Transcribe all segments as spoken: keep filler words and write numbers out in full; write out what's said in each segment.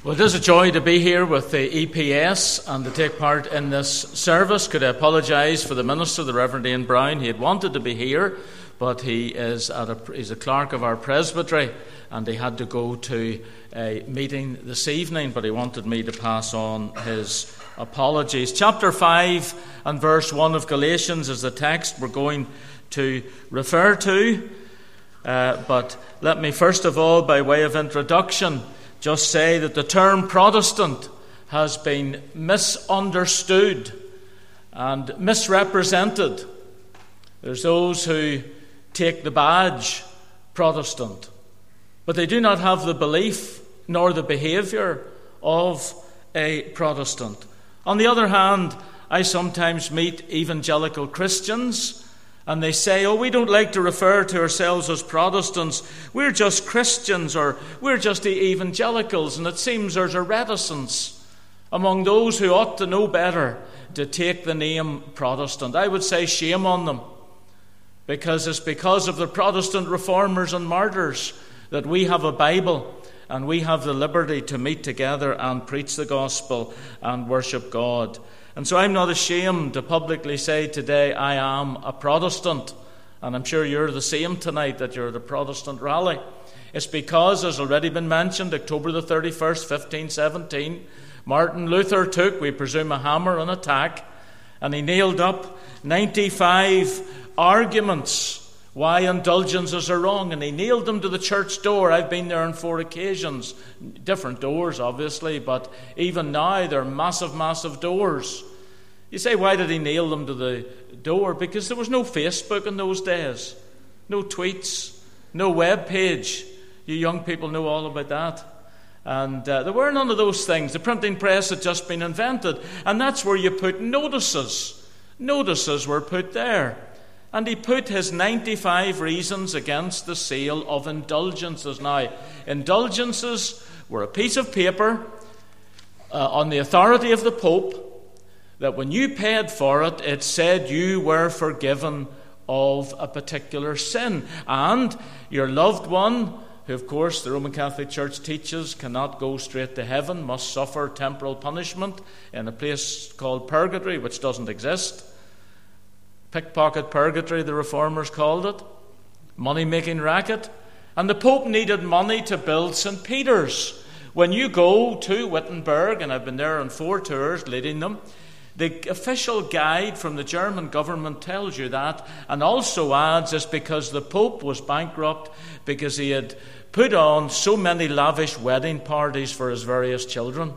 Well, it is a joy to be here with the E P S and to take part in this service. Could I apologise for the minister, the Reverend Ian Brown? He had wanted to be here, but he is at a, he's a clerk of our presbytery, and he had to go to a meeting this evening, but he wanted me to pass on his apologies. Chapter five and verse one of Galatians is the text we're going to refer to. Uh, but let me first of all, by way of introduction, just say that the term Protestant has been misunderstood and misrepresented. There's those who take the badge Protestant, but they do not have the belief nor the behaviour of a Protestant. On the other hand, I sometimes meet evangelical Christians, and they say, oh, we don't like to refer to ourselves as Protestants. We're just Christians, or we're just the evangelicals. And it seems there's a reticence among those who ought to know better to take the name Protestant. I would say shame on them, because it's because of the Protestant reformers and martyrs that we have a Bible and we have the liberty to meet together and preach the gospel and worship God. And so I'm not ashamed to publicly say today I am a Protestant. And I'm sure you're the same tonight, that you're at a Protestant rally. It's because, as already been mentioned, October the thirty-first, fifteen seventeen, Martin Luther took, we presume, a hammer and a tack, and he nailed up ninety-five arguments why indulgences are wrong, and he nailed them to the church door. I've been there on four occasions. Different doors, obviously, but even now they're massive, massive doors. You say, why did he nail them to the door? Because there was no Facebook in those days, no tweets, no web page. You young people know all about that. And uh, there were none of those things. The printing press had just been invented, and that's where you put notices. Notices were put there. And he put his ninety-five reasons against the sale of indulgences. Now, indulgences were a piece of paper uh, on the authority of the Pope that when you paid for it, it said you were forgiven of a particular sin. And your loved one, who of course the Roman Catholic Church teaches cannot go straight to heaven, must suffer temporal punishment in a place called purgatory, which doesn't exist. Pickpocket purgatory, the reformers called it. Money-making racket. And the Pope needed money to build Saint Peter's. When you go to Wittenberg, and I've been there on four tours leading them, the official guide from the German government tells you that, and also adds it's because the Pope was bankrupt because he had put on so many lavish wedding parties for his various children.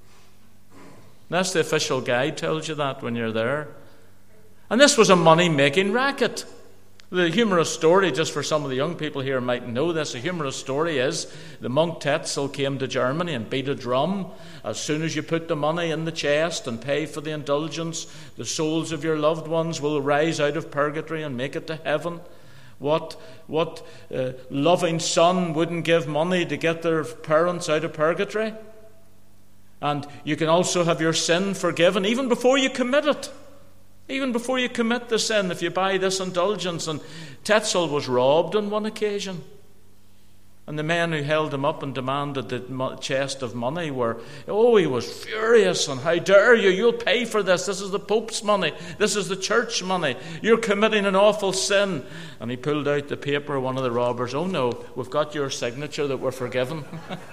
That's the official guide tells you that when you're there. And this was a money-making racket. The humorous story, just for some of the young people here might know this, the humorous story is the monk Tetzel came to Germany and beat a drum. As soon as you put the money in the chest and pay for the indulgence, the souls of your loved ones will rise out of purgatory and make it to heaven. What, what uh, loving son wouldn't give money to get their parents out of purgatory? And you can also have your sin forgiven even before you commit it. Even before you commit the sin, if you buy this indulgence. And Tetzel was robbed on one occasion. And the men who held him up and demanded the chest of money were, oh, he was furious. And how dare you? You'll pay for this. This is the Pope's money. This is the church money. You're committing an awful sin. And he pulled out the paper, one of the robbers. Oh no, we've got your signature that we're forgiven.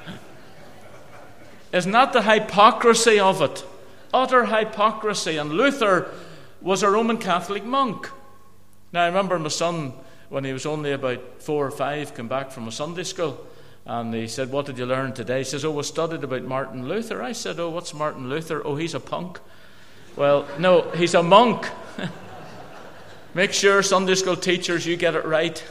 Isn't that the hypocrisy of it? Utter hypocrisy. And Luther was a Roman Catholic monk. Now, I remember my son, when he was only about four or five, came back from a Sunday school, and he said, what did you learn today? He says, oh, we studied about Martin Luther. I said, oh, what's Martin Luther? Oh, he's a punk. Well, no, he's a monk. Make sure, Sunday school teachers, you get it right.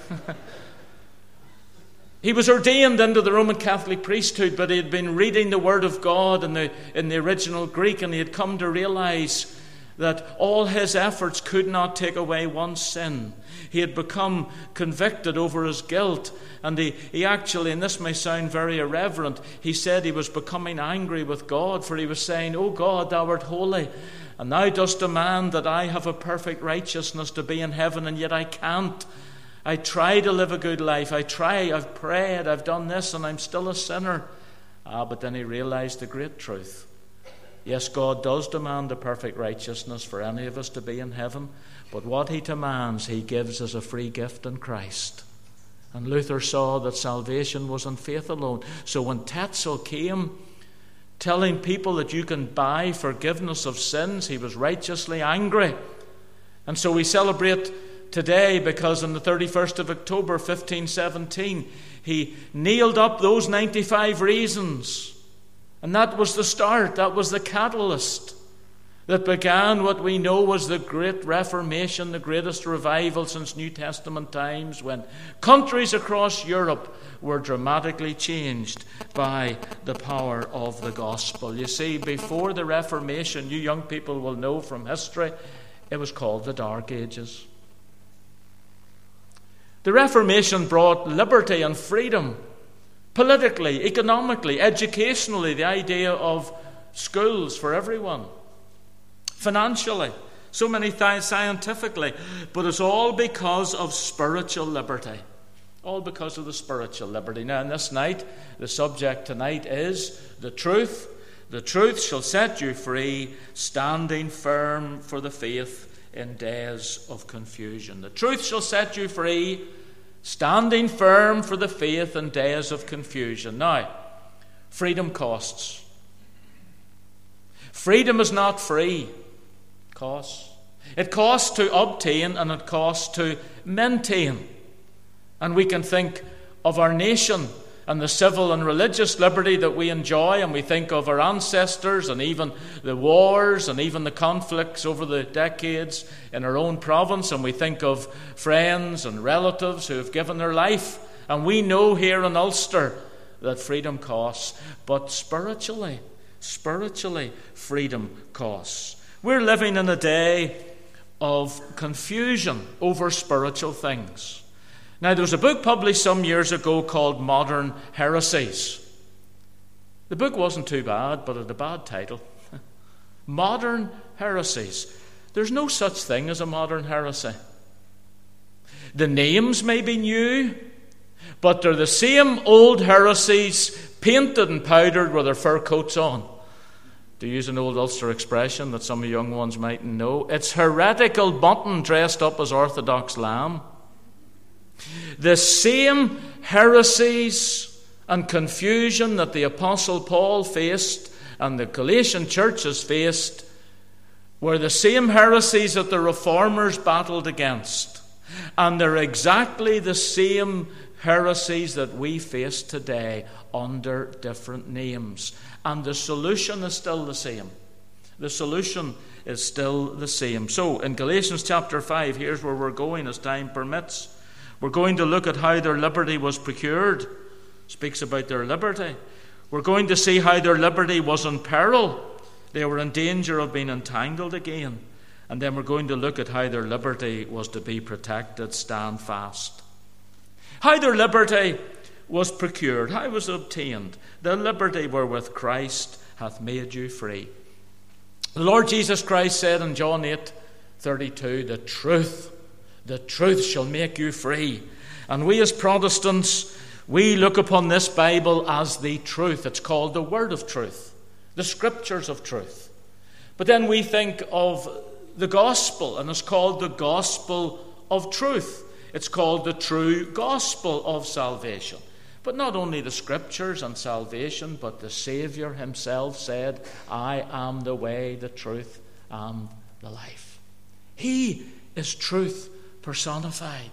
He was ordained into the Roman Catholic priesthood, but he had been reading the Word of God in the, in the original Greek, and he had come to realize that all his efforts could not take away one sin. He had become convicted over his guilt, and he, he actually, and this may sound very irreverent, he said he was becoming angry with God, for he was saying, oh God, thou art holy, and thou dost demand that I have a perfect righteousness to be in heaven, and yet I can't. I try to live a good life. I try, I've prayed, I've done this, and I'm still a sinner. Ah, but then he realized the great truth. Yes, God does demand a perfect righteousness for any of us to be in heaven, but what he demands, he gives as a free gift in Christ. And Luther saw that salvation was in faith alone. So when Tetzel came telling people that you can buy forgiveness of sins, he was righteously angry. And so we celebrate today because on the thirty-first of October fifteen seventeen, he nailed up those ninety-five reasons. And that was the start, that was the catalyst that began what we know was the Great Reformation, the greatest revival since New Testament times, when countries across Europe were dramatically changed by the power of the gospel. You see, before the Reformation, you young people will know from history, it was called the Dark Ages. The Reformation brought liberty and freedom, politically, economically, educationally, the idea of schools for everyone, financially, so many things scientifically, but it's all because of spiritual liberty. All because of the spiritual liberty. Now, in this night, the subject tonight is the truth. The truth shall set you free, standing firm for the faith in days of confusion. The truth shall set you free, standing firm for the faith in days of confusion. Now, freedom costs. Freedom is not free. It costs. It costs to obtain and it costs to maintain. And we can think of our nation and the civil and religious liberty that we enjoy, and we think of our ancestors and even the wars and even the conflicts over the decades in our own province, and we think of friends and relatives who have given their life. And we know here in Ulster that freedom costs, but spiritually, spiritually, freedom costs. We're living in a day of confusion over spiritual things. Now, there was a book published some years ago called Modern Heresies. The book wasn't too bad, but it had a bad title. Modern Heresies. There's no such thing as a modern heresy. The names may be new, but they're the same old heresies painted and powdered with their fur coats on. To use an old Ulster expression that some of the young ones mightn't know, it's heretical mutton dressed up as orthodox lamb. The same heresies and confusion that the Apostle Paul faced and the Galatian churches faced were the same heresies that the Reformers battled against. And they're exactly the same heresies that we face today under different names. And the solution is still the same. The solution is still the same. So, in Galatians chapter five, here's where we're going as time permits. We're going to look at how their liberty was procured. Speaks about their liberty. We're going to see how their liberty was in peril. They were in danger of being entangled again. And then we're going to look at how their liberty was to be protected. Stand fast. How their liberty was procured. How was it obtained? The liberty wherewith Christ hath made you free. The Lord Jesus Christ said in John eight thirty-two, the truth The truth shall make you free. And we as Protestants, we look upon this Bible as the truth. It's called the Word of Truth, the Scriptures of Truth. But then we think of the Gospel, and it's called the Gospel of Truth. It's called the true Gospel of salvation. But not only the Scriptures and salvation, but the Saviour himself said, I am the way, the truth, and the life. He is truth personified.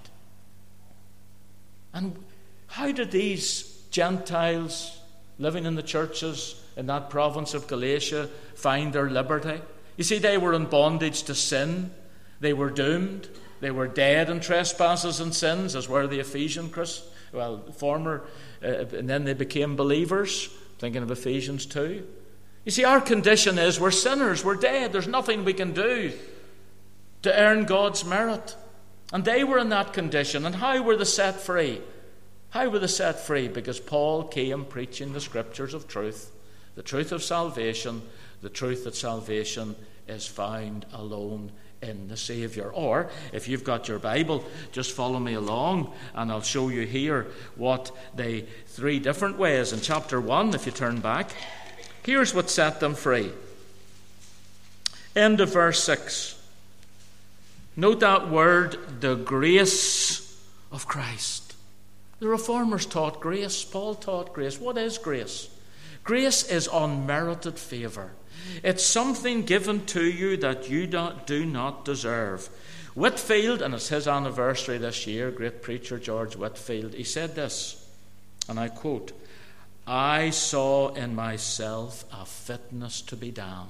And how did these Gentiles living in the churches in that province of Galatia find their liberty? You see, they were in bondage to sin. They were doomed. They were dead in trespasses and sins, as were the Ephesian Christians. Well, former, uh, and then they became believers. Thinking of Ephesians two. You see, our condition is we're sinners. We're dead. There's nothing we can do to earn God's merit. And they were in that condition. And how were they set free? How were they set free? Because Paul came preaching the Scriptures of truth, the truth of salvation, the truth that salvation is found alone in the Saviour. Or, if you've got your Bible, just follow me along and I'll show you here what they, three different ways. In chapter one, if you turn back, here's what set them free. End of verse six. Note that word, the grace of Christ. The Reformers taught grace. Paul taught grace. What is grace? Grace is unmerited favour. It's something given to you that you do not deserve. Whitefield, and it's his anniversary this year, great preacher George Whitefield, he said this, and I quote, "I saw in myself a fitness to be damned."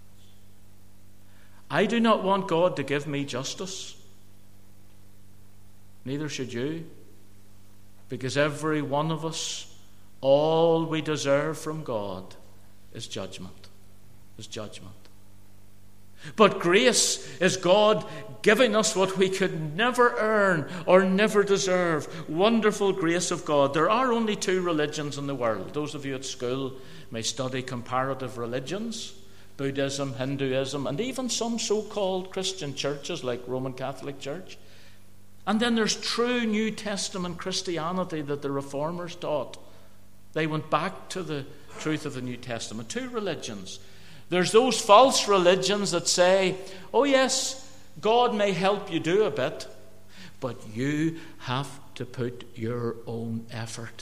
I do not want God to give me justice. Neither should you. Because every one of us, all we deserve from God is judgment. Is judgment. But grace is God giving us what we could never earn or never deserve. Wonderful grace of God. There are only two religions in the world. Those of you at school may study comparative religions. Buddhism, Hinduism, and even some so-called Christian churches like Roman Catholic Church. And then there's true New Testament Christianity that the Reformers taught. They went back to the truth of the New Testament. Two religions. There's those false religions that say, oh yes, God may help you do a bit, but you have to put your own effort.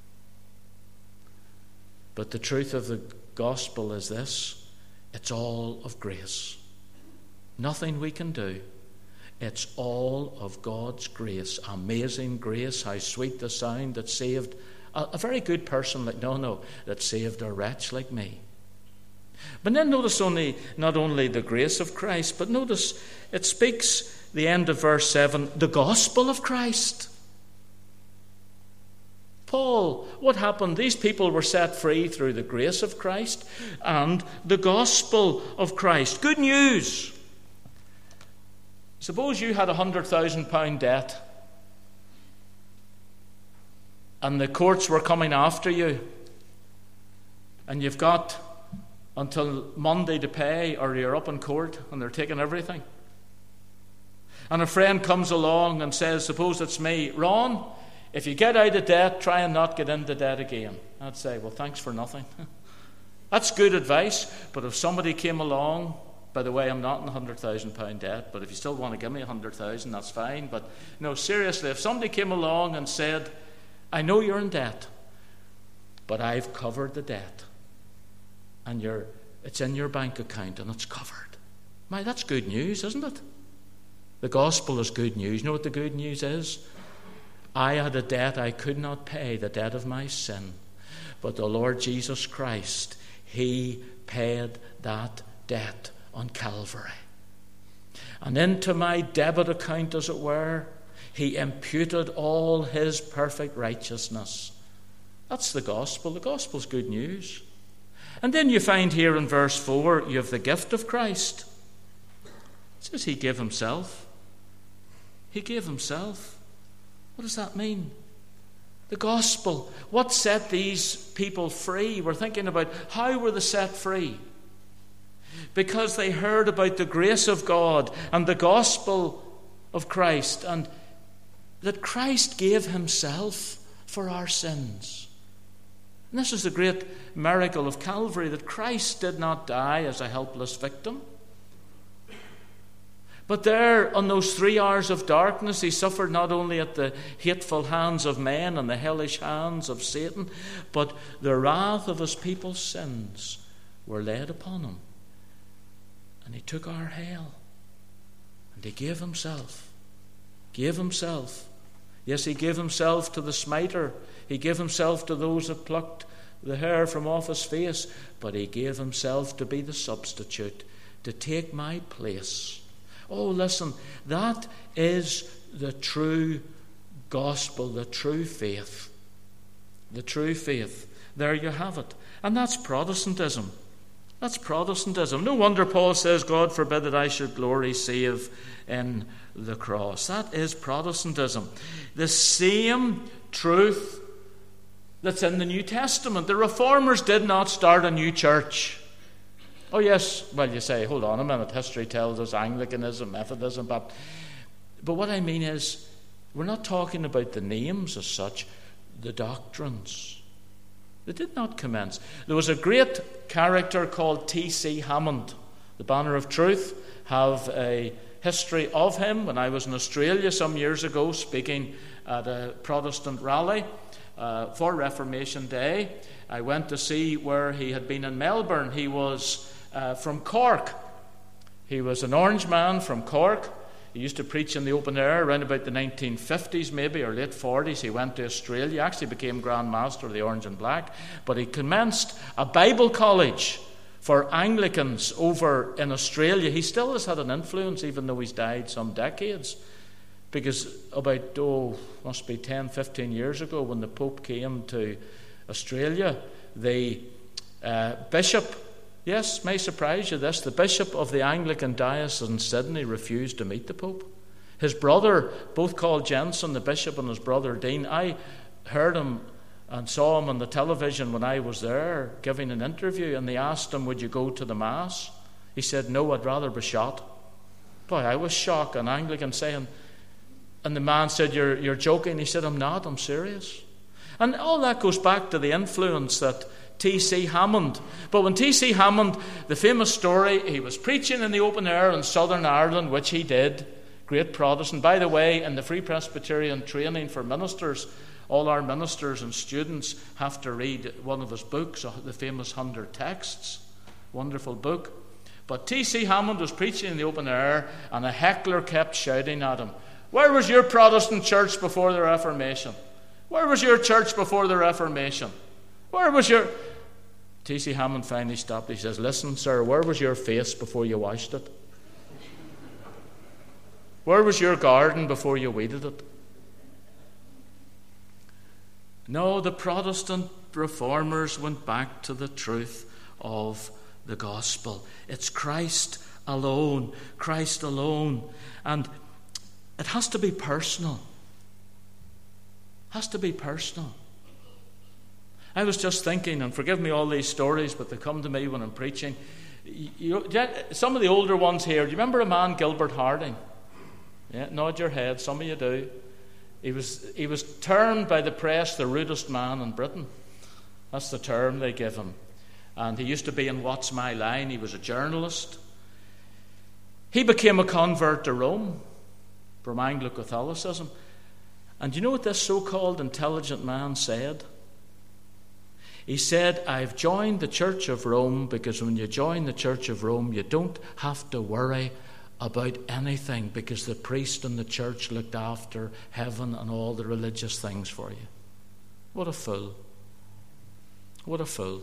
But the truth of the gospel is this. It's all of grace. Nothing we can do. It's all of God's grace. Amazing grace. How sweet the sound that saved a, a very good person like, no, no, that saved a wretch like me. But then notice only not only the grace of Christ, but notice it speaks, the end of verse seven, the gospel of Christ. Paul, what happened? These people were set free through the grace of Christ and the gospel of Christ. Good news. Suppose you had a hundred thousand pound debt and the courts were coming after you and you've got until Monday to pay, or you're up in court and they're taking everything. And a friend comes along and says, suppose it's me, Ron, if you get out of debt, try and not get into debt again. I'd say, well, thanks for nothing. That's good advice, but if somebody came along, by the way, I'm not in one hundred thousand pound debt, but if you still want to give me one hundred thousand, that's fine. But no, seriously, if somebody came along and said, I know you're in debt, but I've covered the debt, and you're, it's in your bank account and it's covered. My, that's good news, isn't it? The gospel is good news. You know what the good news is? I had a debt I could not pay, the debt of my sin. But the Lord Jesus Christ, He paid that debt on Calvary. And into my debit account, as it were, He imputed all His perfect righteousness. That's the gospel. The gospel's good news. And then you find here in verse four, you have the gift of Christ. It says He gave Himself. He gave Himself. What does that mean? The gospel. What set these people free? We're thinking about how were they set free? Because they heard about the grace of God and the gospel of Christ, and that Christ gave Himself for our sins. And this is the great miracle of Calvary, that Christ did not die as a helpless victim. But there, on those three hours of darkness, He suffered not only at the hateful hands of men and the hellish hands of Satan, but the wrath of His people's sins were laid upon Him. And He took our hell. And He gave Himself. Gave Himself. Yes, He gave Himself to the smiter. He gave Himself to those that plucked the hair from off His face. But He gave Himself to be the substitute, to take my place. Oh, listen, that is the true gospel, the true faith. The true faith. There you have it. And that's Protestantism. That's Protestantism. No wonder Paul says, God forbid that I should glory save in the cross. That is Protestantism. The same truth that's in the New Testament. The Reformers did not start a new church. Oh yes, well you say, hold on a minute, history tells us Anglicanism, Methodism, but, but what I mean is, we're not talking about the names as such, the doctrines. They did not commence. There was a great character called T C Hammond. The Banner of Truth have a history of him. When I was in Australia some years ago speaking at a Protestant rally uh, for Reformation Day, I went to see where he had been in Melbourne. He was uh, from Cork. He was an Orange man from Cork. He used to preach in the open air around about the nineteen fifties maybe, or late forties. He went to Australia. He actually became Grand Master of the Orange and Black. But he commenced a Bible college for Anglicans over in Australia. He still has had an influence, even though he's died some decades. Because about, oh, must be ten, fifteen years ago, when the Pope came to Australia, the uh, bishop, yes, may surprise you this, the bishop of the Anglican diocese in Sydney refused to meet the Pope. His brother, both called Jensen, the bishop, and his brother Dean, I heard him and saw him on the television when I was there giving an interview, and they asked him, would you go to the Mass? He said, no, I'd rather be shot. Boy, I was shocked, an Anglican saying, and the man said, you're, you're joking. He said, I'm not, I'm serious. And all that goes back to the influence that T C Hammond. But when T C Hammond, the famous story, he was preaching in the open air in Southern Ireland, which he did, great Protestant. By the way, in the Free Presbyterian training for ministers, all our ministers and students have to read one of his books, the famous Hundred Texts. Wonderful book. But T C Hammond was preaching in the open air, and a heckler kept shouting at him, where was your Protestant church before the Reformation? Where was your church before the Reformation? Where was your... T C Hammond finally stopped. He says, listen, sir, where was your face before you washed it? Where was your garden before you weeded it? No, the Protestant reformers went back to the truth of the gospel. It's Christ alone, Christ alone. And it has to be personal. Has to be personal. I was just thinking, and forgive me all these stories, but they come to me when I'm preaching. You, some of the older ones here, do you remember a man, Gilbert Harding? Yeah, nod your head, some of you do. He was, he was termed by the press the rudest man in Britain. That's the term they give him. And he used to be in What's My Line. He was a journalist. He became a convert to Rome from Anglo-Catholicism. And you know what this so-called intelligent man said? He said, I've joined the Church of Rome because when you join the Church of Rome, you don't have to worry about anything because the priest and the church looked after heaven and all the religious things for you. What a fool. What a fool.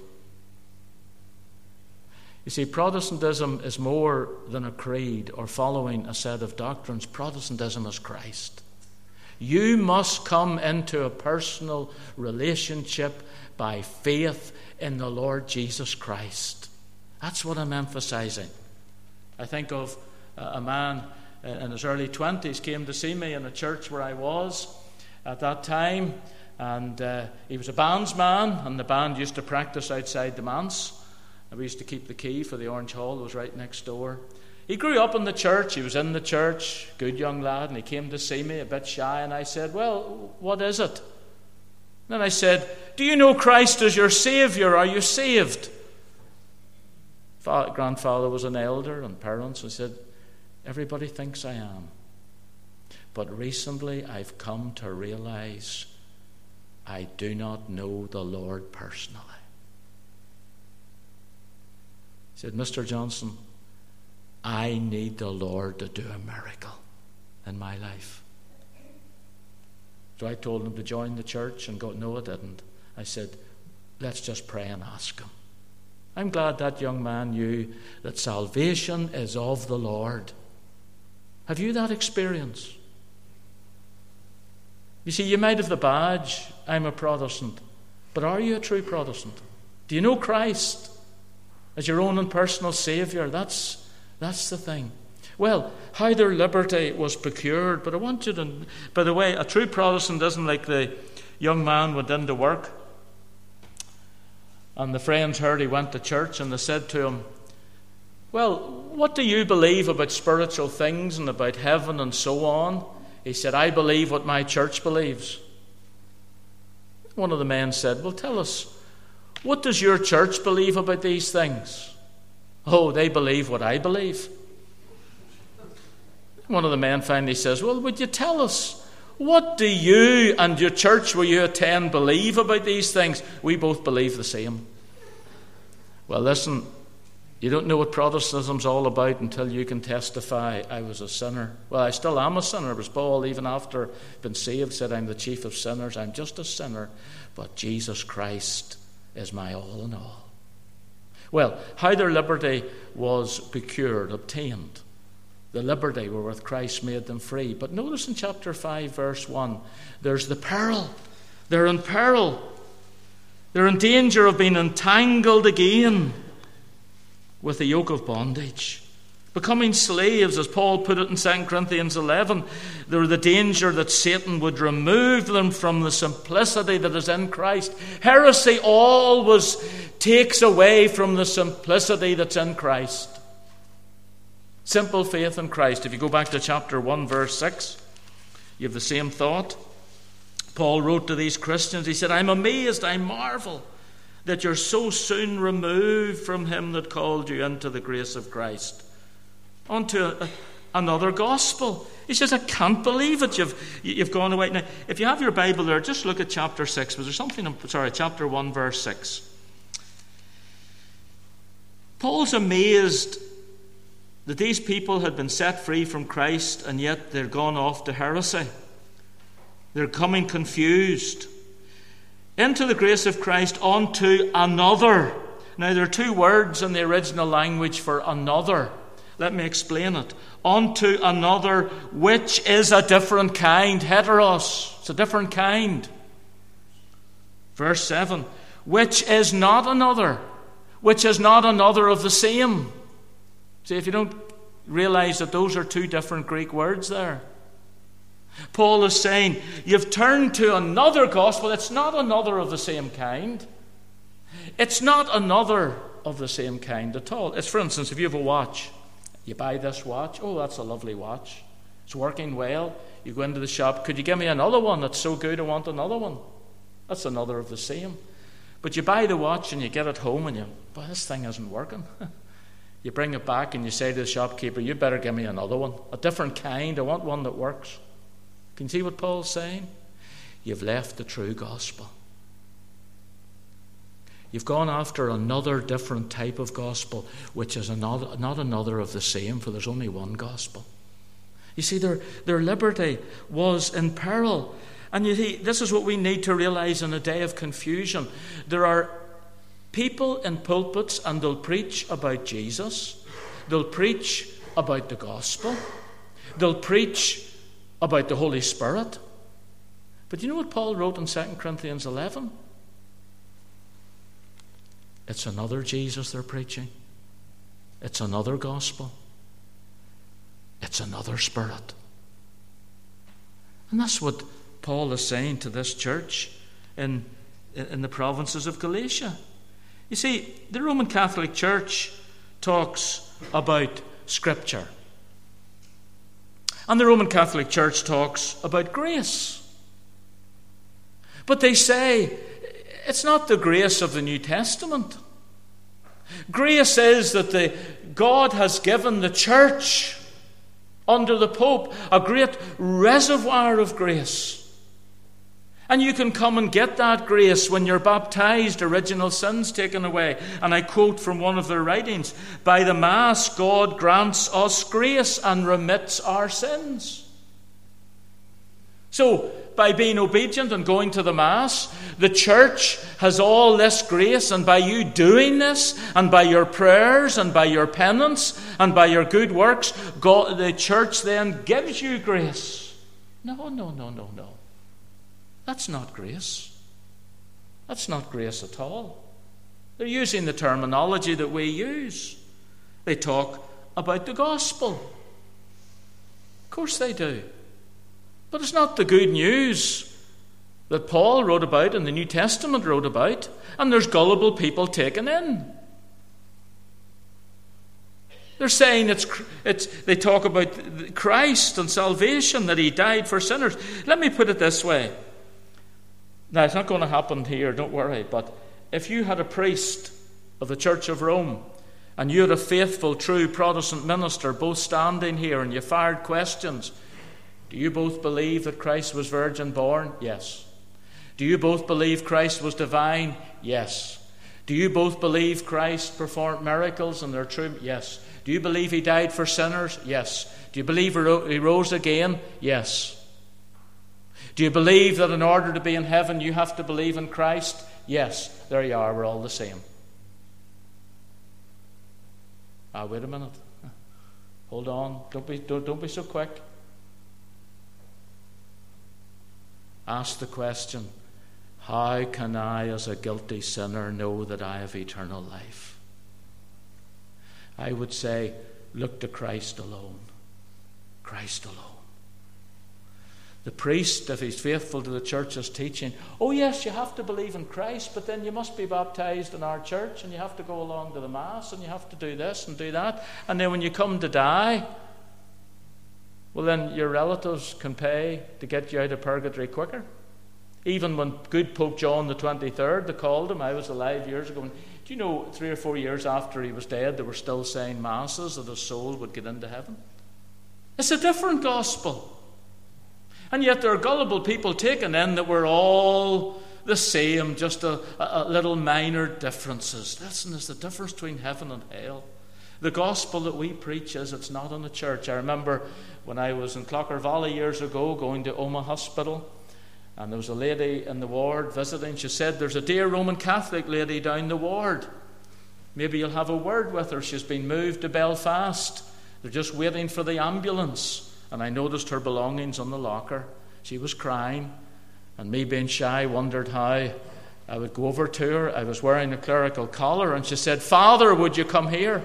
You see, Protestantism is more than a creed or following a set of doctrines. Protestantism is Christ. You must come into a personal relationship by faith in the Lord Jesus Christ. That's what I'm emphasizing. I think of a man in his early twenties came to see me in a church where I was at that time, and uh, he was a bandsman, and the band used to practice outside the manse. And we used to keep the key for the Orange Hall that was right next door. He grew up in the church. He was in the church, good young lad, and he came to see me, a bit shy, and I said, well, what is it? Then I said, do you know Christ as your Saviour? Are you saved? Grandfather was an elder and parents, and said, everybody thinks I am. But recently I've come to realize I do not know the Lord personally. He said, Mister Johnson, I need the Lord to do a miracle in my life. So I told him to join the church and go, no, I didn't. I said, let's just pray and ask him. I'm glad that young man knew that salvation is of the Lord. Have you that experience? You see, you might have the badge, I'm a Protestant, but are you a true Protestant? Do you know Christ as your own and personal Saviour? That's, that's the thing. Well, how their liberty was procured, but I want you to, by the way, a true Protestant isn't like the young man went into work, and the friends heard he went to church, and they said to him, well, what do you believe about spiritual things and about heaven and so on? He said, I believe what my church believes. One of the men said, well, tell us, what does your church believe about these things? Oh, they believe what I believe. One of the men finally says, well, would you tell us, what do you and your church where you attend believe about these things? We both believe the same. Well, listen, you don't know what Protestantism's all about until you can testify, I was a sinner. Well, I still am a sinner. It was Paul, even after being saved, said, I'm the chief of sinners. I'm just a sinner, but Jesus Christ is my all in all. Well, how their liberty was procured, obtained. The liberty wherewith Christ made them free. But notice in chapter five, verse one, there's the peril. They're in peril. They're in danger of being entangled again with the yoke of bondage. Becoming slaves, as Paul put it in Second Corinthians eleven, there were the danger that Satan would remove them from the simplicity that is in Christ. Heresy always takes away from the simplicity that's in Christ. Simple faith in Christ. If you go back to chapter one, verse six, you have the same thought. Paul wrote to these Christians, he said, I'm amazed, I marvel that you're so soon removed from him that called you into the grace of Christ, onto a, another gospel. He says, I can't believe it. You've, you've gone away. Now, if you have your Bible there, just look at chapter six. Was there something, sorry, chapter one, verse six. Paul's amazed that these people had been set free from Christ and yet they're gone off to heresy. They're coming confused. Into the grace of Christ, onto another. Now, there are two words in the original language for another. Let me explain it. Onto another, which is a different kind. Heteros. It's a different kind. Verse seven. Which is not another. Which is not another of the same. See, if you don't realize that those are two different Greek words there. Paul is saying, you've turned to another gospel. It's not another of the same kind. It's not another of the same kind at all. It's, for instance, if you have a watch, you buy this watch. Oh, that's a lovely watch. It's working well. You go into the shop. Could you give me another one that's so good I want another one? That's another of the same. But you buy the watch and you get it home and you, boy, this thing isn't working. You bring it back and you say to the shopkeeper, you better give me another one. A different kind. I want one that works. Can you see what Paul's saying? You've left the true gospel. You've gone after another different type of gospel, which is another, not another of the same, for there's only one gospel. You see, their, their liberty was in peril. And you see, this is what we need to realize in a day of confusion. There are people in pulpits and they'll preach about Jesus. They'll preach about the gospel. They'll preach about the Holy Spirit. But you know what Paul wrote in Second Corinthians eleven? It's another Jesus they're preaching. It's another gospel. It's another spirit. And that's what Paul is saying to this church in, in the provinces of Galatia. You see, the Roman Catholic Church talks about Scripture. And the Roman Catholic Church talks about grace. But they say it's not the grace of the New Testament. Grace is that the, God has given the church under the Pope a great reservoir of grace. And you can come and get that grace when you're baptized, original sins taken away. And I quote from one of their writings, by the Mass, God grants us grace and remits our sins. So, by being obedient and going to the Mass, the church has all this grace, and by you doing this, and by your prayers, and by your penance, and by your good works, God, the church then gives you grace. No, no, no, no, no. That's not grace. That's not grace at all. They're using the terminology that we use. They talk about the gospel. Of course they do. But it's not the good news that Paul wrote about and the New Testament wrote about, and there's gullible people taken in. They're saying it's, it's, they talk about Christ and salvation, that he died for sinners. Let me put it this way. Now, it's not going to happen here, don't worry, but if you had a priest of the Church of Rome and you had a faithful, true Protestant minister both standing here and you fired questions, do you both believe that Christ was virgin born? Yes. Do you both believe Christ was divine? Yes. Do you both believe Christ performed miracles and they're true? Yes. Do you believe he died for sinners? Yes. Do you believe he rose again? Yes. Do you believe that in order to be in heaven you have to believe in Christ? Yes. There you are, we're all the same. Ah, wait a minute. Hold on. Don't be, don't, don't be so quick. Ask the question, how can I as a guilty sinner know that I have eternal life? I would say, look to Christ alone. Christ alone. The priest, if he's faithful to the church's teaching, oh yes, you have to believe in Christ, but then you must be baptized in our church, and you have to go along to the Mass, and you have to do this and do that, and then when you come to die, well then your relatives can pay to get you out of purgatory quicker. Even when good Pope John the twenty-third, they called him, I was alive years ago, and do you know, three or four years after he was dead, they were still saying masses that his soul would get into heaven. It's a different gospel. And yet there are gullible people taking in that we're all the same, just a, a, a little minor differences. Listen, there's the difference between heaven and hell. The gospel that we preach is it's not in the church. I remember when I was in Clocker Valley years ago, going to Omagh Hospital, and there was a lady in the ward visiting. She said, there's a dear Roman Catholic lady down the ward. Maybe you'll have a word with her. She's been moved to Belfast. They're just waiting for the ambulance. And I noticed her belongings on the locker. She was crying. And me being shy wondered how I would go over to her. I was wearing a clerical collar. And she said, Father, would you come here?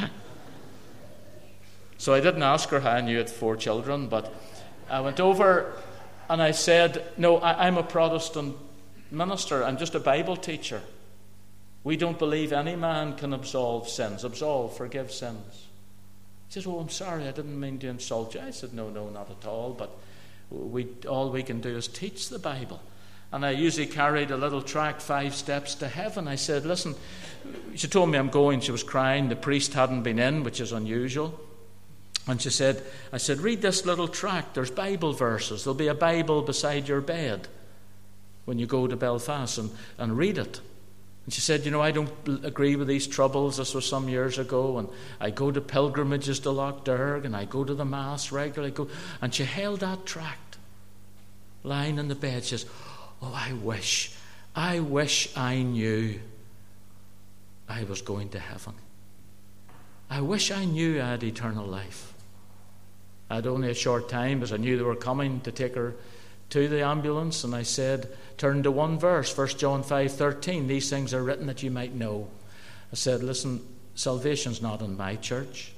So I didn't ask her how I knew I had four children. But I went over and I said, no, I, I'm a Protestant minister. I'm just a Bible teacher. We don't believe any man can absolve sins. Absolve, forgive sins. He says, oh, I'm sorry, I didn't mean to insult you. I said, no, no, not at all, but we all we can do is teach the Bible. And I usually carried a little tract, Five Steps to Heaven. I said, listen, she told me I'm going. She was crying. The priest hadn't been in, which is unusual. And she said, I said, read this little tract. There's Bible verses. There'll be a Bible beside your bed when you go to Belfast, and, and read it. And she said, you know, I don't agree with these troubles. This was some years ago. And I go to pilgrimages to Loch Derg, and I go to the Mass regularly. Go. And she held that tract lying in the bed. She says, oh, I wish, I wish I knew I was going to heaven. I wish I knew I had eternal life. I had only a short time, because I knew they were coming to take her to the ambulance, and I said, turn to one verse, First John five thirteen. These things are written that you might know. I said, listen, salvation's not in my church.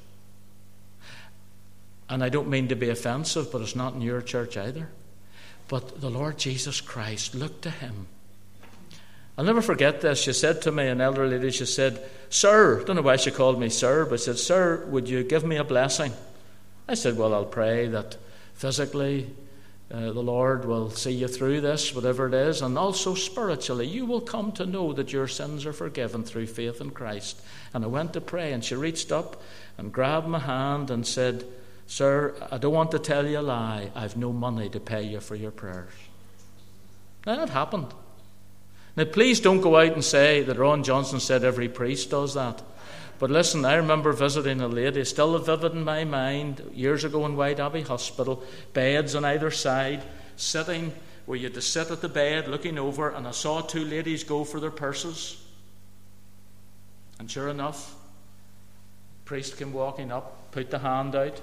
And I don't mean to be offensive, but it's not in your church either. But the Lord Jesus Christ, look to him. I'll never forget this. She said to me, an elder lady, she said, sir, I don't know why she called me sir, but she said, sir, would you give me a blessing? I said, well, I'll pray that physically Uh, the Lord will see you through this, whatever it is, and also spiritually you will come to know that your sins are forgiven through faith in Christ. And I went to pray, and she reached up and grabbed my hand and said, sir, I don't want to tell you a lie, I've no money to pay you for your prayers. Now that happened. Now please don't go out and say that Ron Johnson said every priest does that. But listen, I remember visiting a lady, still vivid in my mind, years ago in White Abbey Hospital, beds on either side, sitting where you had to sit at the bed looking over, and I saw two ladies go for their purses. And sure enough, the priest came walking up, put the hand out,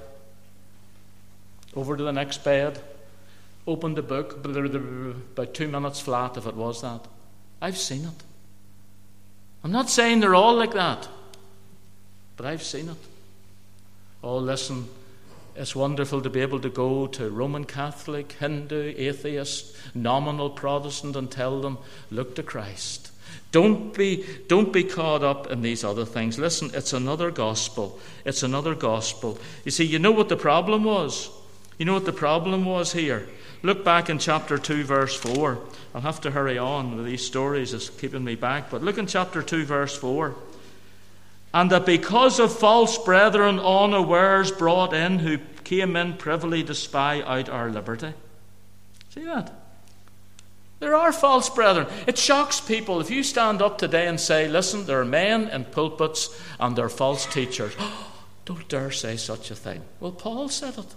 over to the next bed, opened the book, about two minutes flat if it was that. I've seen it. I'm not saying they're all like that, but I've seen it. Oh, listen, it's wonderful to be able to go to Roman Catholic, Hindu, atheist, nominal Protestant, and tell them, look to Christ. Don't be, don't be caught up in these other things. Listen, it's another gospel. It's another gospel. You see, you know what the problem was? You know what the problem was here? Look back in chapter two, verse four. I'll have to hurry on with these stories. It's keeping me back. But look in chapter two, verse four. And that because of false brethren unawares brought in, who came in privily to spy out our liberty. See that? There are false brethren. It shocks people if you stand up today and say, listen, there are men in pulpits and they're false teachers. Oh, don't dare say such a thing. Well, Paul said it.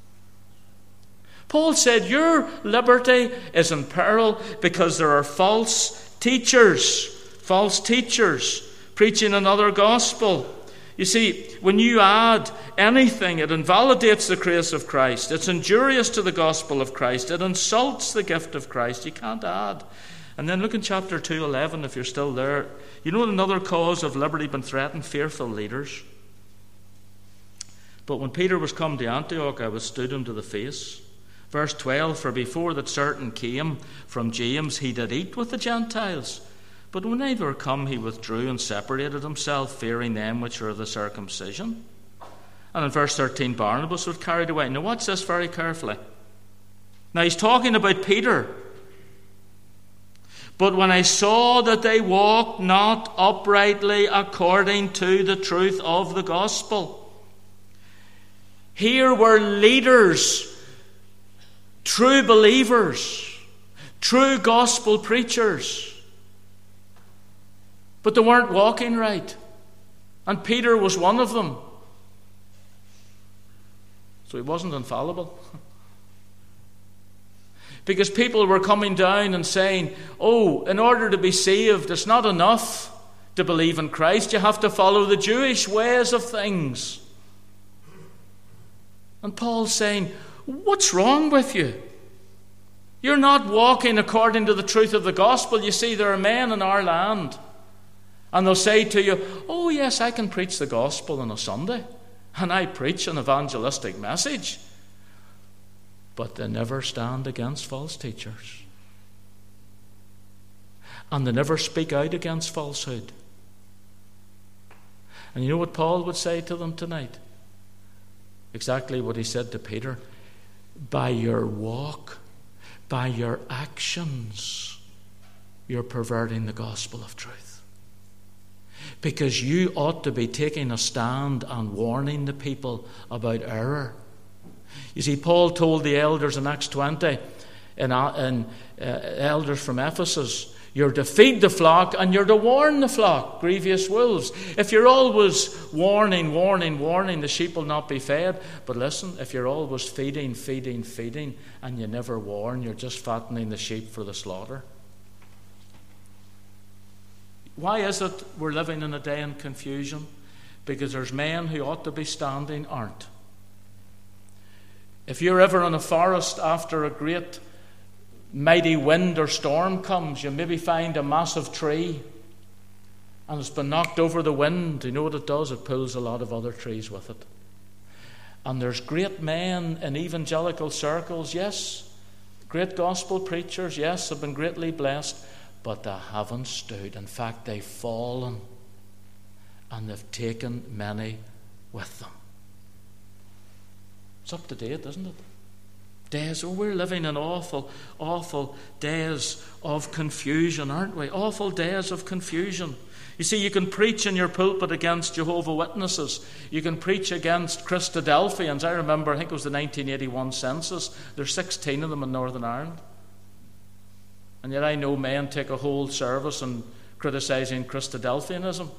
Paul said, your liberty is in peril because there are false teachers, false teachers preaching another gospel. You see, when you add anything, it invalidates the grace of Christ. It's injurious to the gospel of Christ. It insults the gift of Christ. You can't add. And then look in chapter two eleven, if you're still there. You know another cause of liberty been threatened? Fearful leaders. But when Peter was come to Antioch, I withstood him to the face. Verse twelve, for before that certain came from James, he did eat with the Gentiles. But when they were come, he withdrew and separated himself, fearing them which are of the circumcision. And in verse thirteen, Barnabas was carried away. Now watch this very carefully. Now he's talking about Peter. But when I saw that they walked not uprightly according to the truth of the gospel. Here were leaders, true believers, true gospel preachers. But they weren't walking right. And Peter was one of them. So he wasn't infallible. Because people were coming down and saying, oh, in order to be saved, it's not enough to believe in Christ. You have to follow the Jewish ways of things. And Paul's saying, what's wrong with you? You're not walking according to the truth of the gospel. You see, there are men in our land, and they'll say to you, oh yes, I can preach the gospel on a Sunday, and I preach an evangelistic message. But they never stand against false teachers. And they never speak out against falsehood. And you know what Paul would say to them tonight? Exactly what he said to Peter. By your walk, by your actions, you're perverting the gospel of truth. Because you ought to be taking a stand and warning the people about error. You see, Paul told the elders in Acts twenty, in, in uh, elders from Ephesus, you're to feed the flock and you're to warn the flock, grievous wolves. If you're always warning, warning, warning, the sheep will not be fed. But listen, if you're always feeding, feeding, feeding, and you never warn, you're just fattening the sheep for the slaughter. Why is it we're living in a day in confusion? Because there's men who ought to be standing aren't. If you're ever in a forest after a great mighty wind or storm comes, you maybe find a massive tree and it's been knocked over the wind. You know what it does? It pulls a lot of other trees with it. And there's great men in evangelical circles, yes, great gospel preachers, yes, have been greatly blessed, but they haven't stood. In fact, they've fallen and they've taken many with them. It's up to date, isn't it? Days, oh, we're living in awful, awful days of confusion, aren't we? Awful days of confusion. You see, you can preach in your pulpit against Jehovah's Witnesses. You can preach against Christadelphians. I remember, I think it was the nineteen eighty-one census. There's sixteen of them in Northern Ireland. And yet I know men take a whole service and criticising Christadelphianism.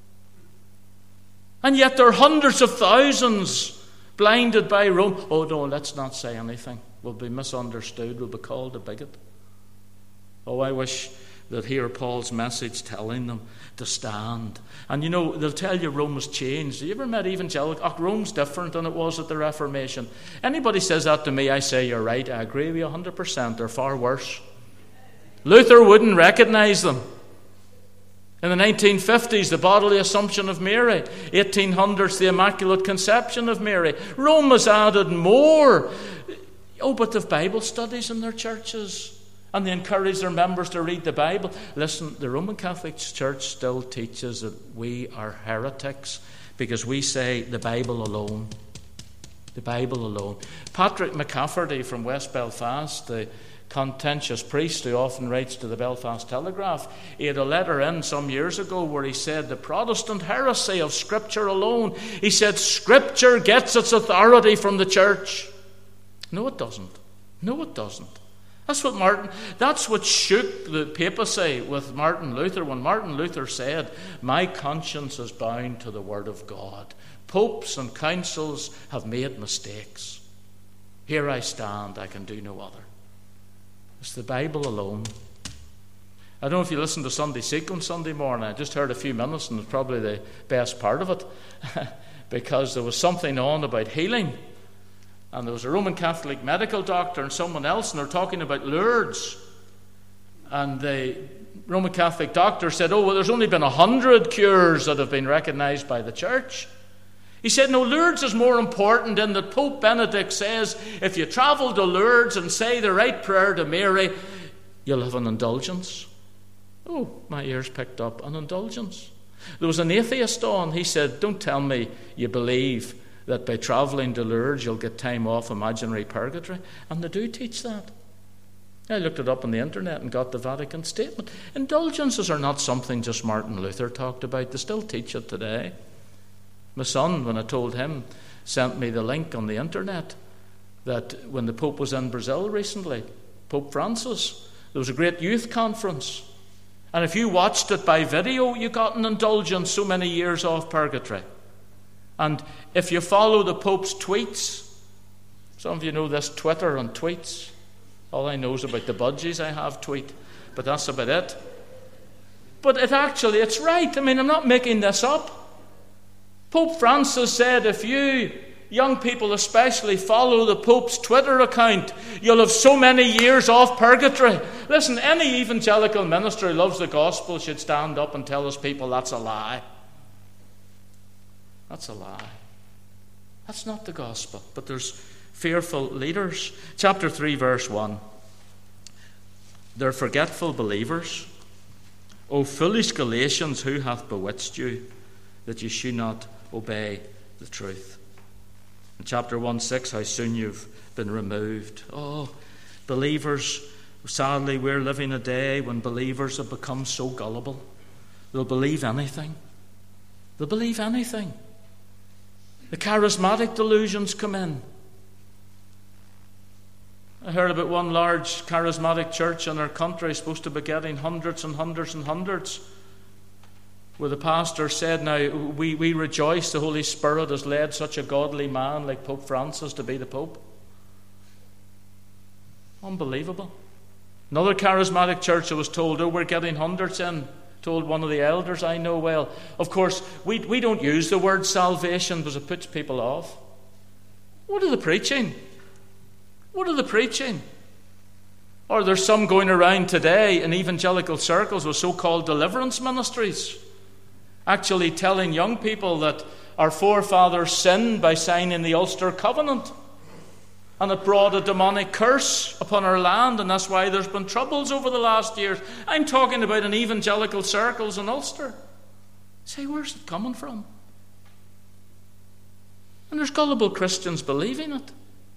And yet there are hundreds of thousands blinded by Rome. Oh no, let's not say anything. We'll be misunderstood. We'll be called a bigot. Oh, I wish they'd hear Paul's message telling them to stand. And you know, they'll tell you Rome has changed. Have you ever met evangelical? Oh, Rome's different than it was at the Reformation. Anybody says that to me, I say, you're right. I agree with you one hundred percent. They're far worse. Luther wouldn't recognize them. In the nineteen fifties, the bodily Assumption of Mary. eighteen hundreds, the Immaculate Conception of Mary. Rome has added more. Oh, but they've Bible studies in their churches. And they encourage their members to read the Bible. Listen, the Roman Catholic Church still teaches that we are heretics because we say the Bible alone. The Bible alone. Patrick McCafferty from West Belfast, the contentious priest who often writes to the Belfast Telegraph, he had a letter in some years ago where he said the Protestant heresy of Scripture alone. He said Scripture gets its authority from the church. No, it doesn't. No, it doesn't. That's what Martin, that's what shook the papacy with Martin Luther when Martin Luther said, my conscience is bound to the Word of God. Popes and councils have made mistakes. Here I stand, I can do no other. It's the Bible alone. I don't know if you listened to Sunday Sequence Sunday morning. I just heard a few minutes, and it's probably the best part of it because there was something on about healing. And there was a Roman Catholic medical doctor and someone else, and they're talking about Lourdes. And the Roman Catholic doctor said, oh, well, there's only been a hundred cures that have been recognized by the church. He said, no, Lourdes is more important in that Pope Benedict says if you travel to Lourdes and say the right prayer to Mary, you'll have an indulgence. Oh, my ears picked up, an indulgence. There was an atheist on. He said, don't tell me you believe that by travelling to Lourdes you'll get time off imaginary purgatory. And they do teach that. I looked it up on the internet and got the Vatican statement. Indulgences are not something just Martin Luther talked about. They still teach it today. My son, when I told him, sent me the link on the internet that when the Pope was in Brazil recently, Pope Francis, there was a great youth conference. And if you watched it by video, you got an indulgence so many years off purgatory. And if you follow the Pope's tweets, some of you know this Twitter and tweets. All I know is about the budgies I have tweet, but that's about it. But it actually, it's right. I mean, I'm not making this up. Pope Francis said, if you young people especially follow the Pope's Twitter account, you'll have so many years off purgatory. Listen, any evangelical minister who loves the gospel should stand up and tell his people that's a lie. That's a lie. That's not the gospel. But there's fearful leaders. Chapter three, verse one. They're forgetful believers. O foolish Galatians, who hath bewitched you, that you should not obey the truth? In chapter one six, how soon you've been removed. Oh, believers, sadly we're living a day when believers have become so gullible. They'll believe anything. They'll believe anything. The charismatic delusions come in. I heard about one large charismatic church in our country supposed to be getting hundreds and hundreds and hundreds, where the pastor said, now we, we rejoice the Holy Spirit has led such a godly man like Pope Francis to be the Pope. Unbelievable. Another charismatic church that was told, oh, we're getting hundreds in. Told one of the elders I know well. Of course, we, we don't use the word salvation because it puts people off. What are they preaching? What are they preaching? Or there's some going around today in evangelical circles with so-called deliverance ministries, actually telling young people that our forefathers sinned by signing the Ulster Covenant, and it brought a demonic curse upon our land, and that's why there's been troubles over the last years. I'm talking about in evangelical circles in Ulster. Say, where's it coming from? And there's gullible Christians believing it.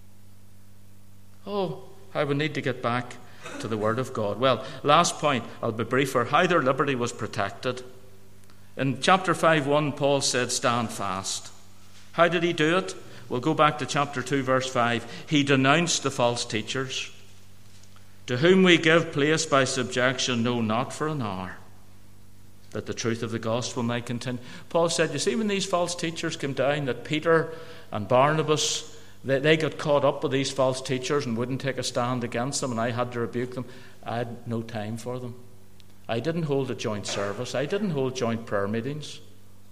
Oh, I would need to get back to the Word of God. Well, last point, I'll be briefer. How their liberty was protected. In chapter five one, Paul said, stand fast. How did he do it? We'll go back to chapter two, verse five. He denounced the false teachers, to whom we give place by subjection, no, not for an hour, that the truth of the gospel may continue. Paul said, you see, when these false teachers came down, that Peter and Barnabas, they, they got caught up with these false teachers and wouldn't take a stand against them, and I had to rebuke them. I had no time for them. I didn't hold a joint service. I didn't hold joint prayer meetings.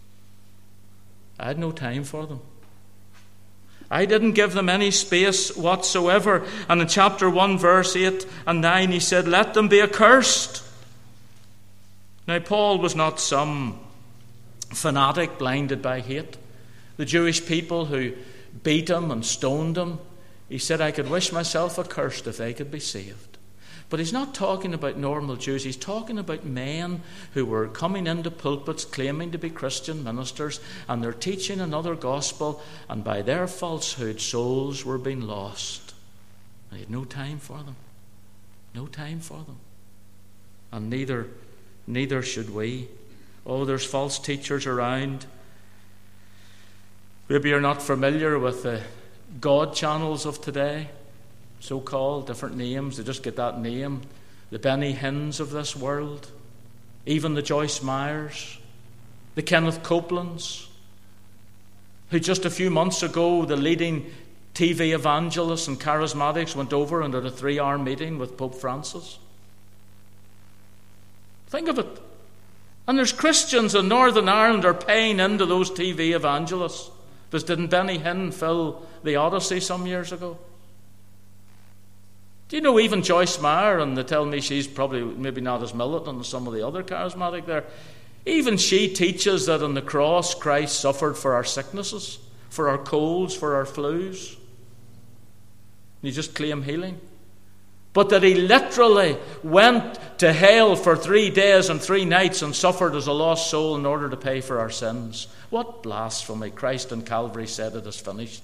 I had no time for them. I didn't give them any space whatsoever. And in chapter one, verse eight and nine, he said, let them be accursed. Now, Paul was not some fanatic blinded by hate. The Jewish people who beat him and stoned him, he said, I could wish myself accursed if they could be saved. But he's not talking about normal Jews. He's talking about men who were coming into pulpits claiming to be Christian ministers, and they're teaching another gospel, and by their falsehood, souls were being lost. And he had no time for them. No time for them. And neither, neither should we. Oh, there's false teachers around. Maybe you're not familiar with the God channels of today. So-called, different names, they just get that name. The Benny Hinns of this world, even the Joyce Meyers, the Kenneth Copelands, who just a few months ago, the leading T V evangelists and charismatics went over and had a three-hour meeting with Pope Francis. Think of it. And there's Christians in Northern Ireland are paying into those T V evangelists. Because didn't Benny Hinn fill the Odyssey some years ago? Do you know even Joyce Meyer, and they tell me she's probably maybe not as militant as some of the other charismatic there, even she teaches that on the cross Christ suffered for our sicknesses, for our colds, for our flus. You just claim healing. But that he literally went to hell for three days and three nights and suffered as a lost soul in order to pay for our sins. What blasphemy. Christ on Calvary said it is finished.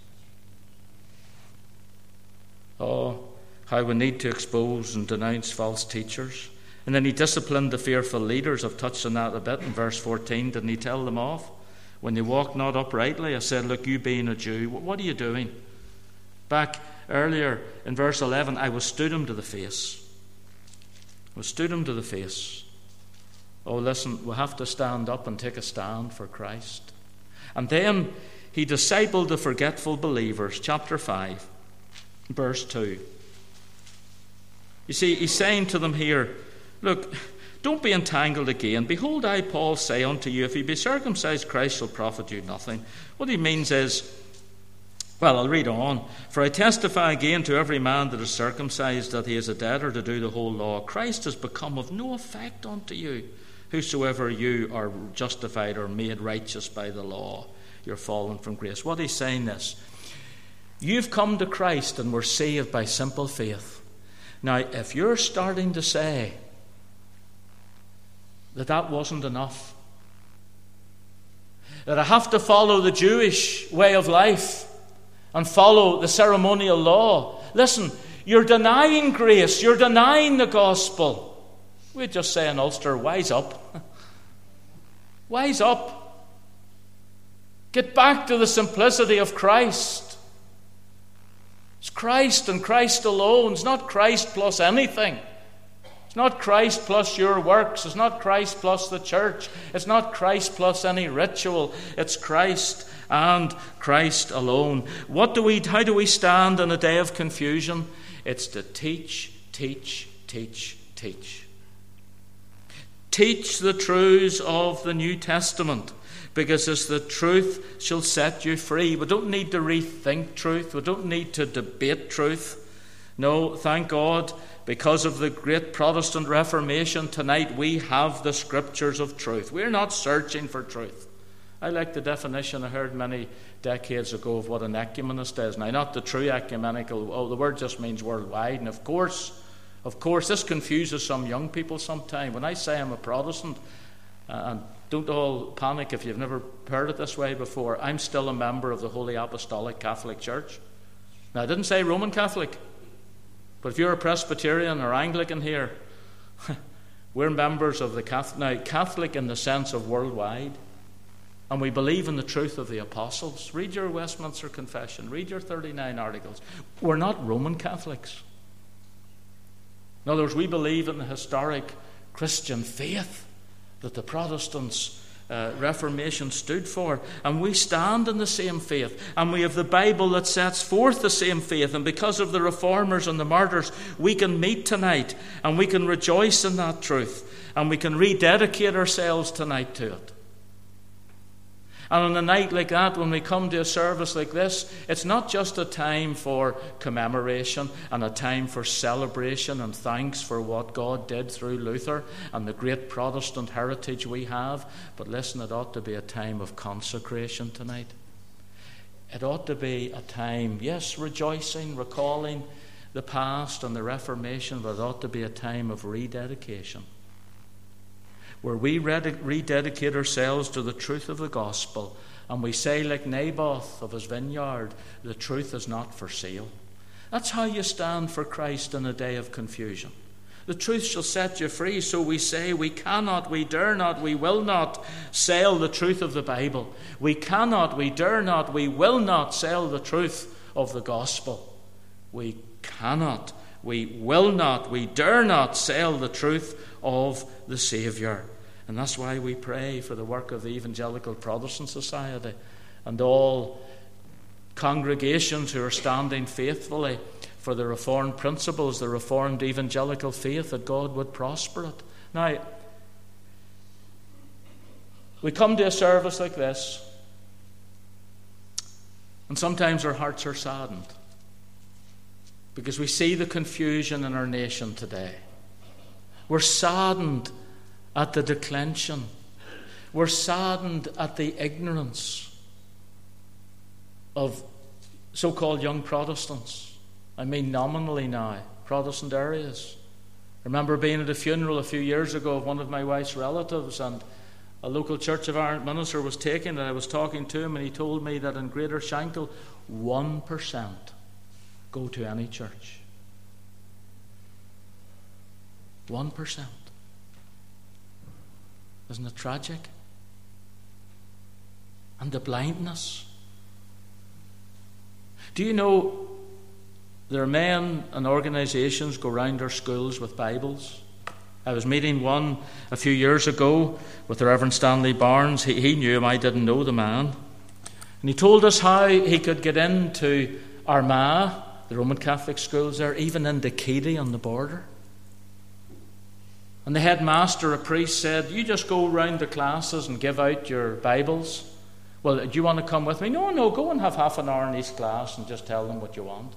Oh, how we need to expose and denounce false teachers. And then he disciplined the fearful leaders. I've touched on that a bit in verse fourteen. Didn't he tell them off? When they walk not uprightly, I said, look, you being a Jew, what are you doing? Back earlier in verse eleven, I withstood him to the face. Withstood him to the face. Oh, listen, we have to stand up and take a stand for Christ. And then he discipled the forgetful believers. Chapter five, verse two. You see, he's saying to them here, look, don't be entangled again. Behold, I, Paul, say unto you, if ye be circumcised, Christ shall profit you nothing. What he means is, well, I'll read on. For I testify again to every man that is circumcised that he is a debtor to do the whole law. Christ has become of no effect unto you. Whosoever you are justified or made righteous by the law, you're fallen from grace. What he's saying is, you've come to Christ and were saved by simple faith. Now, if you're starting to say that that wasn't enough, that I have to follow the Jewish way of life and follow the ceremonial law, listen, you're denying grace, you're denying the gospel. We'd just say in Ulster, wise up. Wise up. Get back to the simplicity of Christ. It's Christ and Christ alone. It's not Christ plus anything. It's not Christ plus your works. It's not Christ plus the church. It's not Christ plus any ritual. It's Christ and Christ alone. What do we, how do we stand in a day of confusion? It's to teach, teach, teach, teach. Teach the truths of the New Testament, because it's the truth shall set you free. We don't need to rethink truth. We don't need to debate truth. No, thank God, because of the great Protestant Reformation, tonight we have the scriptures of truth. We're not searching for truth. I like the definition I heard many decades ago of what an ecumenist is. Now, not the true ecumenical, oh, the word just means worldwide. And of course, of course, this confuses some young people sometimes. When I say I'm a Protestant, and don't all panic if you've never heard it this way before, I'm still a member of the Holy Apostolic Catholic Church. Now, I didn't say Roman Catholic, but if you're a Presbyterian or Anglican here, we're members of the Catholic, now Catholic in the sense of worldwide, and we believe in the truth of the apostles. Read your Westminster Confession, read your thirty-nine articles. We're not Roman Catholics. In other words, we believe in the historic Christian faith that the Protestants' uh, Reformation stood for. And we stand in the same faith. And we have the Bible that sets forth the same faith. And because of the Reformers and the martyrs, we can meet tonight. And we can rejoice in that truth. And we can rededicate ourselves tonight to it. And on a night like that, when we come to a service like this, it's not just a time for commemoration and a time for celebration and thanks for what God did through Luther and the great Protestant heritage we have. But listen, it ought to be a time of consecration tonight. It ought to be a time, yes, rejoicing, recalling the past and the Reformation, but it ought to be a time of rededication, where we rededicate ourselves to the truth of the gospel, and we say, like Naboth of his vineyard, the truth is not for sale. That's how you stand for Christ in a day of confusion. The truth shall set you free. So we say we cannot, we dare not, we will not sell the truth of the Bible. We cannot, we dare not, we will not sell the truth of the gospel. We cannot, we will not, we dare not sell the truth of the Saviour. And that's why we pray for the work of the Evangelical Protestant Society and all congregations who are standing faithfully for the Reformed principles, the Reformed evangelical faith, that God would prosper it. Now, we come to a service like this, and sometimes our hearts are saddened because we see the confusion in our nation today. We're saddened at the declension. We're saddened at the ignorance of so-called young Protestants. I mean nominally now, Protestant areas. I remember being at a funeral a few years ago of one of my wife's relatives, and a local Church of Ireland minister was taken, and I was talking to him, and he told me that in Greater Shankill, one percent go to any church. one percent. Isn't it tragic? And the blindness. Do you know there are men and organisations go round our schools with Bibles? I was meeting one a few years ago with the Reverend Stanley Barnes. He, he knew him, I didn't know the man. And he told us how he could get into Armagh, the Roman Catholic schools there, even into Keady on the border. And the headmaster, a priest, said, you just go round the classes and give out your Bibles. Well, do you want to come with me? No, no, go and have half an hour in each class and just tell them what you want.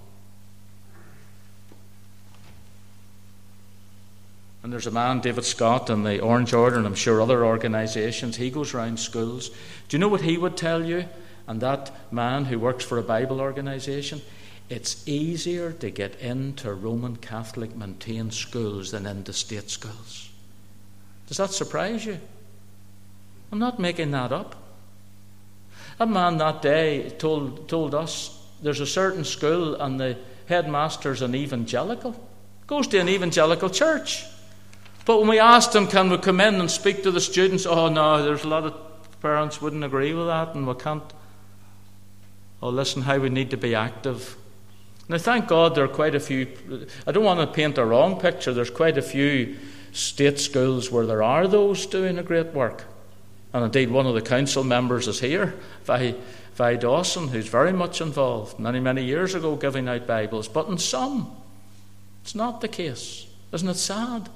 And there's a man, David Scott, in the Orange Order, and I'm sure other organisations. He goes round schools. Do you know what he would tell you? And that man who works for a Bible organisation, it's easier to get into Roman Catholic maintained schools than into state schools. Does that surprise you? I'm not making that up. A man that day told told us there's a certain school and the headmaster's an evangelical. Goes to an evangelical church. But when we asked him, can we come in and speak to the students? Oh no, there's a lot of parents wouldn't agree with that, and we can't. Oh, listen, how we need to be active. Now, thank God there are quite a few. I don't want to paint a wrong picture. There's quite a few state schools where there are those doing a great work. And indeed, one of the council members is here, Vi, Vi Dawson, who's very much involved, many, many years ago, giving out Bibles. But in some, it's not the case. Isn't it sad?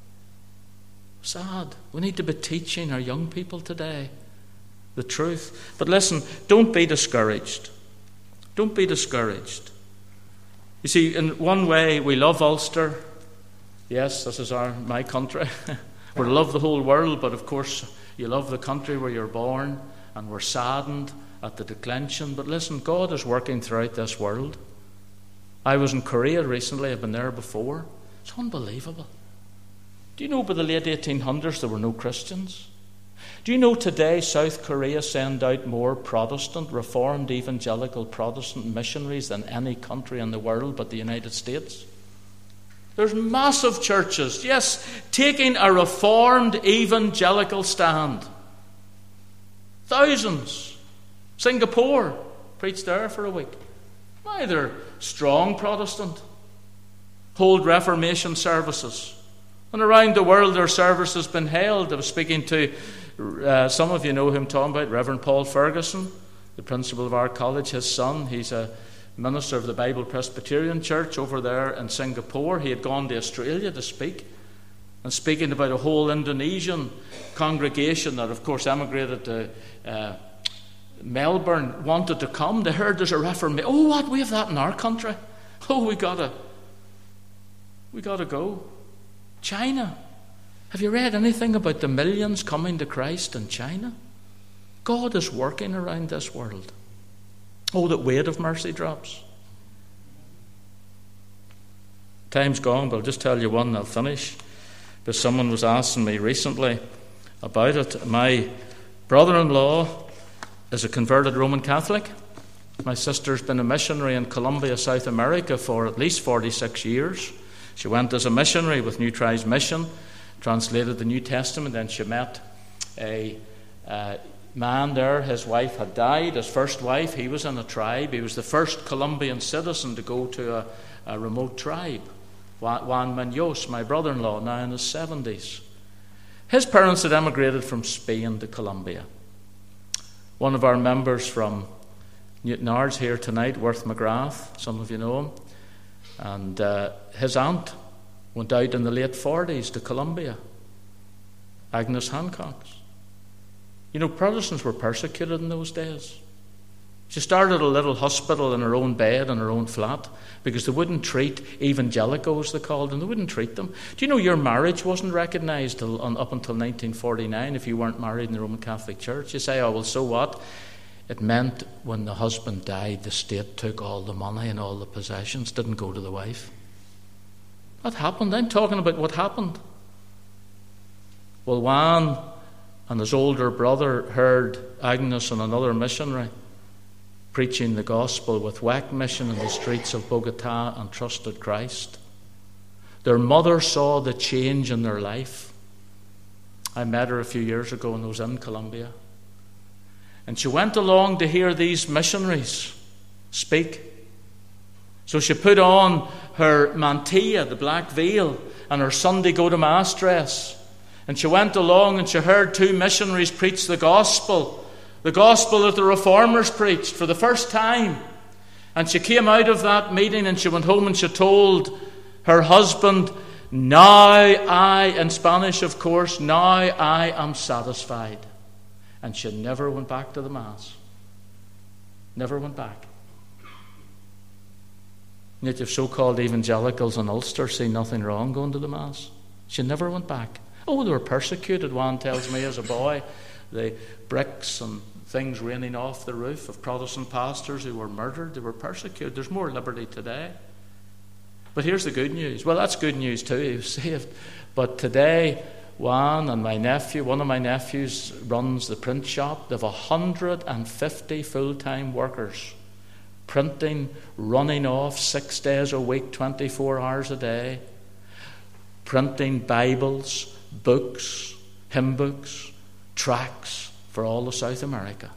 Sad. We need to be teaching our young people today the truth. But listen, don't be discouraged. Don't be discouraged. You see, in one way, we love Ulster. Yes, this is our my country. We love the whole world, but of course, you love the country where you're born, and we're saddened at the declension. But listen, God is working throughout this world. I was in Korea recently. I've been there before. It's unbelievable. Do you know by the late eighteen hundreds there were no Christians? Do you know today South Korea send out more Protestant, Reformed, Evangelical Protestant missionaries than any country in the world but the United States? There's massive churches, yes, taking a Reformed Evangelical stand. Thousands. Singapore, preached there for a week. Now they're strong Protestant, hold Reformation services. And around the world their service has been held. I was speaking to, uh, some of you know him talking about, Reverend Paul Ferguson, the principal of our college, his son. He's a minister of the Bible Presbyterian Church over there in Singapore. He had gone to Australia to speak, and speaking about a whole Indonesian congregation that of course emigrated to uh, Melbourne, wanted to come. They heard there's a Reformation. Oh, what, we have that in our country. Oh, we gotta we gotta go. China. Have you read anything about the millions coming to Christ in China? God is working around this world. Oh, that weight of mercy drops. Time's gone, but I'll just tell you one and I'll finish. Because someone was asking me recently about it. My brother-in-law is a converted Roman Catholic. My sister's been a missionary in Colombia, South America for at least forty-six years. She went as a missionary with New Tribes Mission, translated the New Testament, then she met a uh, man there. His wife had died, his first wife. He was in a tribe. He was the first Colombian citizen to go to a, a remote tribe. Juan Munoz, my brother-in-law, now in his seventies. His parents had emigrated from Spain to Colombia. One of our members from Newtownards here tonight, Worth McGrath, some of you know him, and uh, his aunt went out in the late forties to Colombia, Agnes Hancock's. You know, Protestants were persecuted in those days. She started a little hospital in her own bed in her own flat because they wouldn't treat evangelicals, they called them. They wouldn't treat them. Do you know your marriage wasn't recognised till, on, up until nineteen forty-nine if you weren't married in the Roman Catholic Church? You say, oh, well, so what? It meant when the husband died, the state took all the money and all the possessions, didn't go to the wife. That happened. I'm talking about what happened. Well, Juan and his older brother heard Agnes and another missionary preaching the gospel with W E C mission in the streets of Bogota and trusted Christ. Their mother saw the change in their life. I met her a few years ago and I was in Colombia. And she went along to hear these missionaries speak. So she put on her mantilla, the black veil, and her Sunday go-to-mass dress. And she went along and she heard two missionaries preach the gospel. The gospel that the reformers preached for the first time. And she came out of that meeting and she went home and she told her husband, now I, in Spanish of course, now I am satisfied. And she never went back to the Mass. Never went back. And yet you've so-called evangelicals in Ulster see nothing wrong going to the Mass. She never went back. Oh, they were persecuted, Juan tells me, as a boy. The bricks and things raining off the roof of Protestant pastors who were murdered. They were persecuted. There's more liberty today. But here's the good news. Well, that's good news too. He was saved. But today, Juan and my nephew, one of my nephews runs the print shop. They have one hundred fifty full-time workers printing, running off six days a week, twenty-four hours a day, printing Bibles, books, hymn books, tracts for all of South America.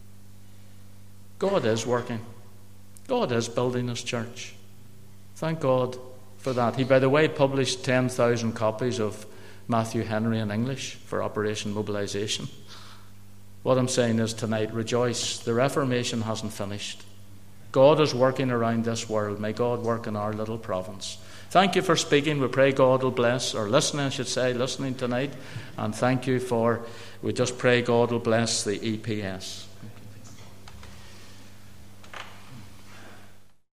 God is working. God is building His church. Thank God for that. He, by the way, published ten thousand copies of Matthew Henry in English for Operation Mobilization. What I'm saying is tonight, rejoice. The Reformation hasn't finished. God is working around this world. May God work in our little province. Thank you for speaking. We pray God will bless, or listening, I should say, listening tonight. And thank you for, we just pray God will bless the E P S.